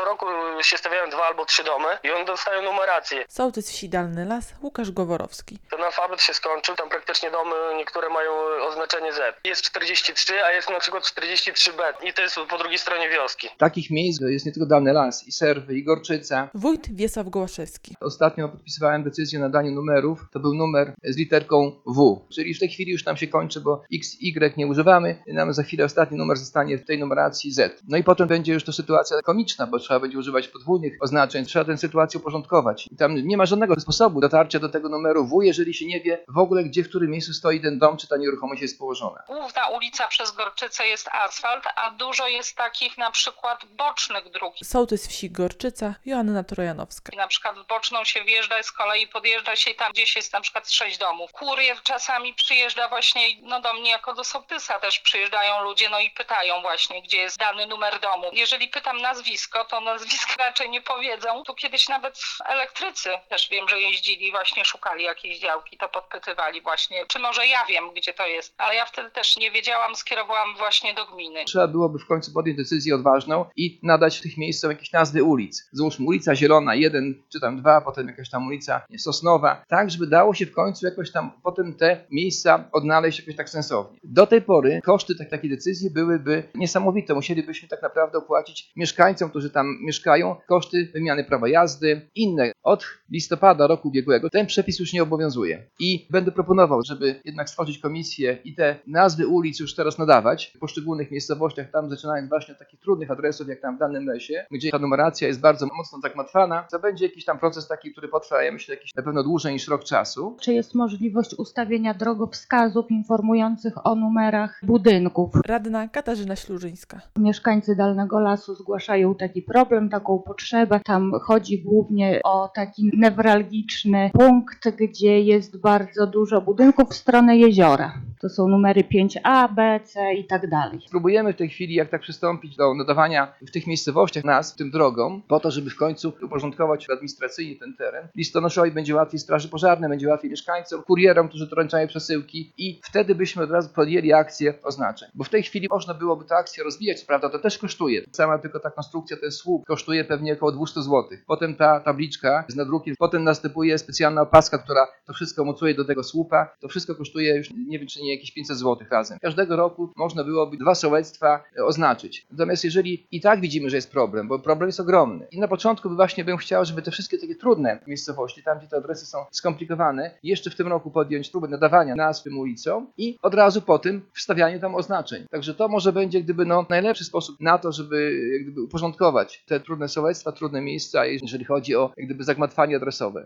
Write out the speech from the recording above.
co roku się stawiają 2 albo 3 domy i one dostają numerację. Sołtys wsi Dalny Las Łukasz Goworowski. Ten alfabet się skończył, tam praktycznie domy niektóre mają oznaczenie Z. Jest 43, a jest na przykład 43B i to jest po drugiej stronie wioski. Takich miejsc jest nie tylko Dalny Las, i Serwy, i Gorczyca. Wójt Wiesław Gołaszewski. Ostatnio podpisywałem decyzję o nadaniu numerów. To był numer z literką W. Czyli w tej chwili już nam się kończy, bo X, Y nie używamy. Nam za chwilę ostatni numer zostanie w tej numeracji Z. No i potem będzie już to sytuacja komiczna, bo trzeba będzie używać podwójnych oznaczeń. Trzeba tę sytuację uporządkować. I tam nie ma żadnego sposobu dotarcia do tego numeru W, jeżeli się nie wie w ogóle, gdzie, w którym miejscu stoi ten dom, czy ta nieruchomość jest położona. Główna ulica przez Gorczycę jest asfalt, a dużo jest takich na przykład bocznych dróg. Sołtys wsi Gorczyca Joanna Trojanowska. Na przykład w boczną się wjeżdża, z kolei podjeżdża się tam, gdzieś jest na przykład 6 domów. Kurier czasami przyjeżdża właśnie, do mnie jako do sołtysa też przyjeżdżają ludzie, i pytają właśnie, gdzie jest dany numer domu. Jeżeli pytam nazwisko, to nazwisko raczej nie powiedzą. Tu kiedyś nawet elektrycy też wiem, że jeździli, właśnie szukali jakiejś działki, to podpytywali właśnie, czy może ja wiem, gdzie to jest. Ale ja wtedy też nie wiedziałam, skierowałam właśnie do gminy. Trzeba byłoby w końcu podjąć decyzję odważną i nadać tych miejscom jakieś nazwy ulic. Załóżmy ulica Zielona 1 czy tam 2, potem jakaś tam ulica Sosnowa, tak żeby dało się w końcu jakoś tam potem te miejsca odnaleźć jakoś tak sensownie. Do tej pory koszty takiej decyzji byłyby niesamowite. Musielibyśmy tak naprawdę opłacić mieszkańcom, którzy tam mieszkają, koszty wymiany prawa jazdy, inne. Od listopada roku ubiegłego ten przepis już nie obowiązuje. I będę proponował, żeby jednak stworzyć komisję i te nazwy ulic już teraz nadawać w poszczególnych miejscowościach, tam zaczynając właśnie od takich trudnych adresów, jak tam w Dalnym Lesie, gdzie ta numeracja jest bardzo mocno zagmatwana. To będzie jakiś tam proces taki, który potrwa, ja myślę, na pewno dłużej niż rok czasu. Czy jest możliwość ustawienia drogowskazów informujących o numerach budynków? Radna Katarzyna Ślużyńska. Mieszkańcy Dalnego Lasu zgłaszają taki problem, taką potrzebę. Tam chodzi głównie o taki newralgiczny punkt, gdzie jest bardzo dużo budynków w stronę jeziora. To są numery 5A, B, C i tak dalej. Próbujemy w tej chwili jak tak przystąpić do nadawania w tych miejscowościach nazw tym drogom, po to, żeby w końcu uporządkować administracyjnie ten teren. Listonoszowi będzie łatwiej, straży pożarnej będzie łatwiej, mieszkańcom, kurierom, którzy doręczają przesyłki i wtedy byśmy od razu podjęli akcję oznaczeń. Bo w tej chwili można byłoby tę akcję rozwijać, co prawda to też kosztuje. Sama tylko ta konstrukcja, ten słup kosztuje pewnie około 200 zł. Potem ta tabliczka z nadrukiem, potem następuje specjalna opaska, która to wszystko mocuje do tego słupa. To wszystko kosztuje już nie wiem, czy nie jakieś 500 zł razem. Każdego roku można byłoby 2 sołectwa oznaczyć. Natomiast jeżeli i tak widzimy, że jest problem, bo problem jest ogromny. I na początku właśnie bym chciał, żeby te wszystkie takie trudne miejscowości, tam gdzie te adresy są skomplikowane, jeszcze w tym roku podjąć próbę nadawania nazw tym ulicom i od razu po tym wstawianie tam oznaczeń. Także to może będzie najlepszy sposób na to, żeby uporządkować te trudne sołectwa, trudne miejsca, jeżeli chodzi o zagmatwanie adresowe.